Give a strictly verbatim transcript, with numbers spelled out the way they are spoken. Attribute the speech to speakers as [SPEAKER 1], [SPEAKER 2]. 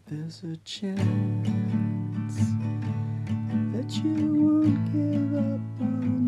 [SPEAKER 1] There's a chance that you won't give up on